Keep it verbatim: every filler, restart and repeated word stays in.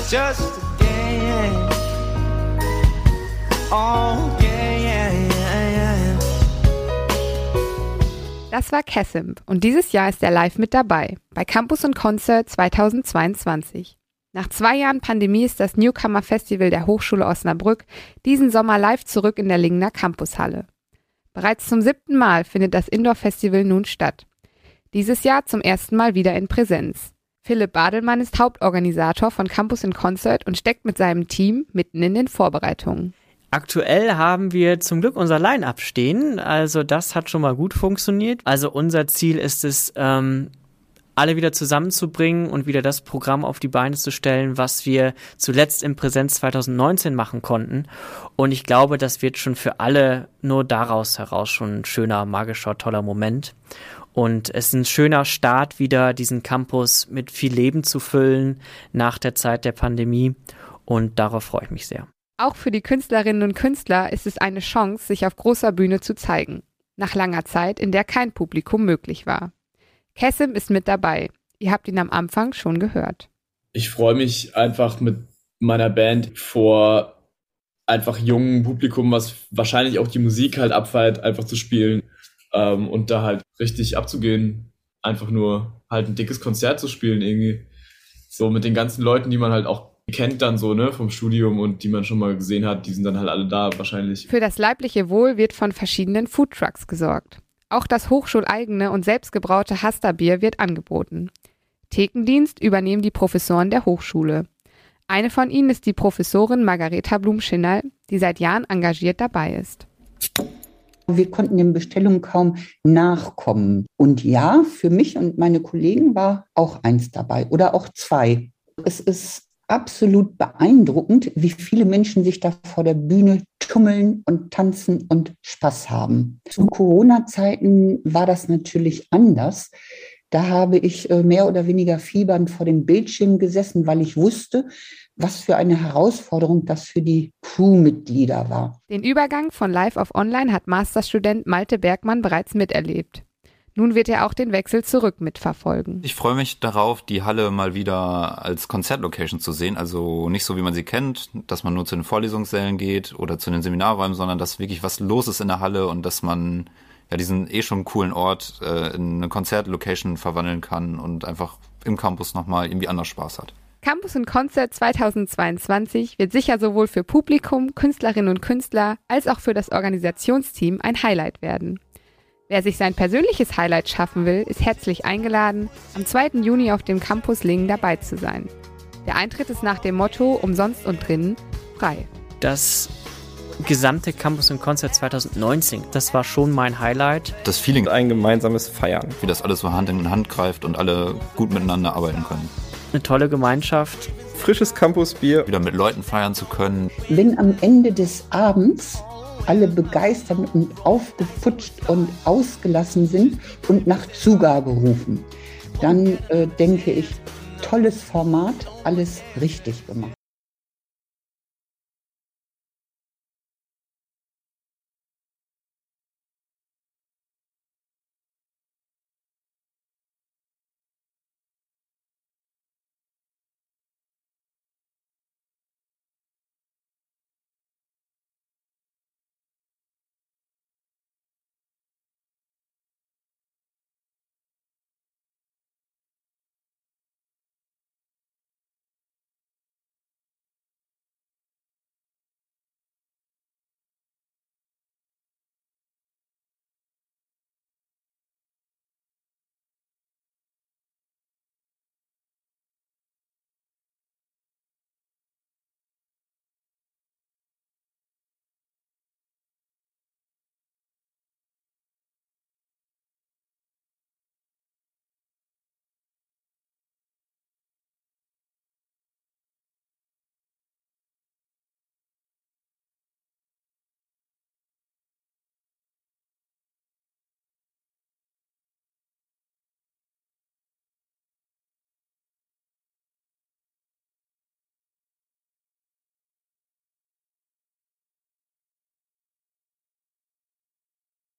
just a game. Oh yeah, yeah, yeah, yeah. Das war Kessimp und dieses Jahr ist er live mit dabei bei Campus und Concert zweitausendzweiundzwanzig. Nach zwei Jahren Pandemie ist das Newcomer Festival der Hochschule Osnabrück diesen Sommer live zurück in der Lingener Campushalle. Bereits zum siebten Mal findet das Indoor-Festival nun statt. Dieses Jahr zum ersten Mal wieder in Präsenz. Philipp Badelmann ist Hauptorganisator von Campus und Concert und steckt mit seinem Team mitten in den Vorbereitungen. Aktuell haben wir zum Glück unser Line-Up stehen, also das hat schon mal gut funktioniert. Also unser Ziel ist es, ähm, alle wieder zusammenzubringen und wieder das Programm auf die Beine zu stellen, was wir zuletzt in Präsenz zweitausendneunzehn machen konnten. Und ich glaube, das wird schon für alle nur daraus heraus schon ein schöner, magischer, toller Moment. Und es ist ein schöner Start, wieder diesen Campus mit viel Leben zu füllen nach der Zeit der Pandemie. Und darauf freue ich mich sehr. Auch für die Künstlerinnen und Künstler ist es eine Chance, sich auf großer Bühne zu zeigen. Nach langer Zeit, in der kein Publikum möglich war. Kessimp ist mit dabei. Ihr habt ihn am Anfang schon gehört. Ich freue mich einfach mit meiner Band vor einfach jungem Publikum, was wahrscheinlich auch die Musik halt abfeiert, einfach zu spielen ähm, und da halt richtig abzugehen. Einfach nur halt ein dickes Konzert zu spielen irgendwie. So mit den ganzen Leuten, die man halt auch kennt dann so, ne, vom Studium und die man schon mal gesehen hat, die sind dann halt alle da wahrscheinlich. Für das leibliche Wohl wird von verschiedenen Foodtrucks gesorgt. Auch das hochschuleigene und selbstgebraute Hasta-Bier wird angeboten. Thekendienst übernehmen die Professoren der Hochschule. Eine von ihnen ist die Professorin Margareta Blum-Schinnerl, die seit Jahren engagiert dabei ist. Wir konnten den Bestellungen kaum nachkommen. Und ja, für mich und meine Kollegen war auch eins dabei oder auch zwei. Es ist absolut beeindruckend, wie viele Menschen sich da vor der Bühne tummeln und tanzen und Spaß haben. Zu Corona-Zeiten war das natürlich anders. Da habe ich mehr oder weniger fiebernd vor dem Bildschirm gesessen, weil ich wusste, was für eine Herausforderung das für die Crewmitglieder war. Den Übergang von Live auf Online hat Masterstudent Malte Bergmann bereits miterlebt. Nun wird er auch den Wechsel zurück mitverfolgen. Ich freue mich darauf, die Halle mal wieder als Konzertlocation zu sehen. Also nicht so, wie man sie kennt, dass man nur zu den Vorlesungssälen geht oder zu den Seminarräumen, sondern dass wirklich was los ist in der Halle und dass man ja diesen eh schon coolen Ort äh, in eine Konzertlocation verwandeln kann und einfach im Campus nochmal irgendwie anders Spaß hat. Campus und Concert zweitausendzweiundzwanzig wird sicher sowohl für Publikum, Künstlerinnen und Künstler als auch für das Organisationsteam ein Highlight werden. Wer sich sein persönliches Highlight schaffen will, ist herzlich eingeladen, am zweiten Juni auf dem Campus Lingen dabei zu sein. Der Eintritt ist nach dem Motto umsonst und drinnen frei. Das gesamte Campus und Concert zweitausendneunzehn, das war schon mein Highlight. Das Feeling, ein gemeinsames Feiern. Wie das alles so Hand in Hand greift und alle gut miteinander arbeiten können. Eine tolle Gemeinschaft. Frisches Campusbier. Wieder mit Leuten feiern zu können. Wenn am Ende des Abends alle begeistert und aufgeputscht und ausgelassen sind und nach Zugabe rufen, dann äh, denke ich, tolles Format, alles richtig gemacht.